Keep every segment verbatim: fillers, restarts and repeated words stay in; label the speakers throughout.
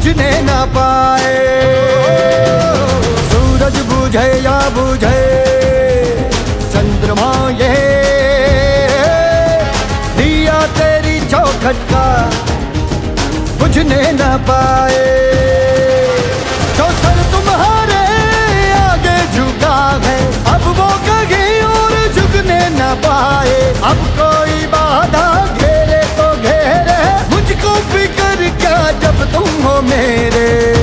Speaker 1: बुझने ना पाए। सूरज बुझे या बुझे चंद्रमा ये, दिया तेरी चौखट का बुझने ना पाए। जो सर तुम्हारे आगे झुका है, अब वो कहीं और झुकने ना पाए। अब कोई बाधा घेरे तो घेरे, मुझको फिक्र क्या जब तुम हो मेरे।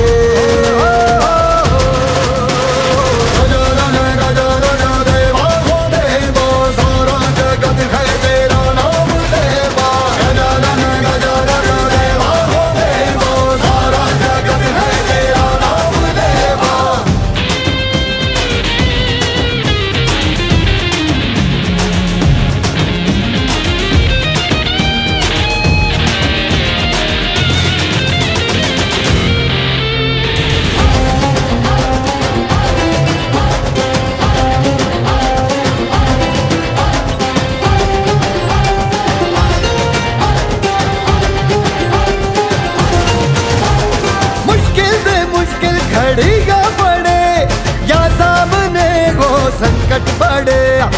Speaker 1: घड़ी का पड़े या सामने वो संकट पड़े,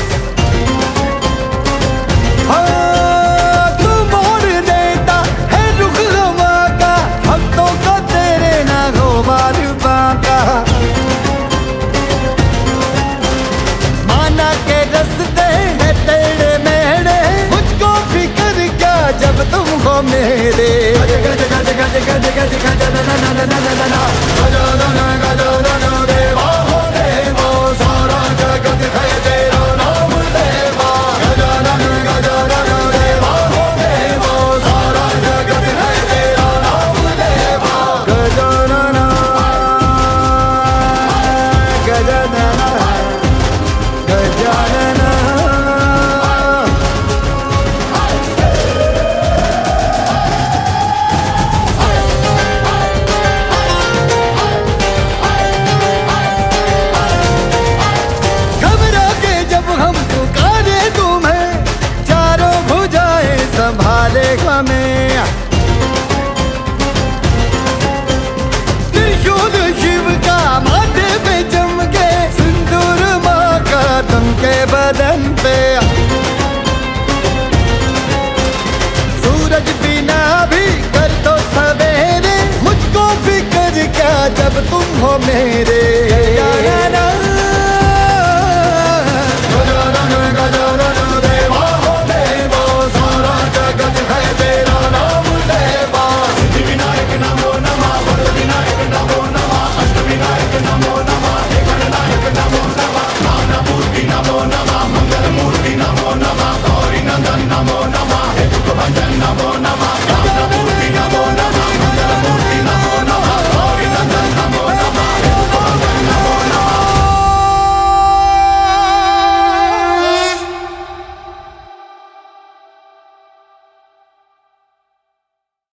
Speaker 1: हाँ तू मोड़ देता है रुख हवा का, भक्तों का तेरे ना हो बार बाका। माना के रस्ते है तेरे मेरे, मुझको फिक्र क्या जब तुम हो मेरे।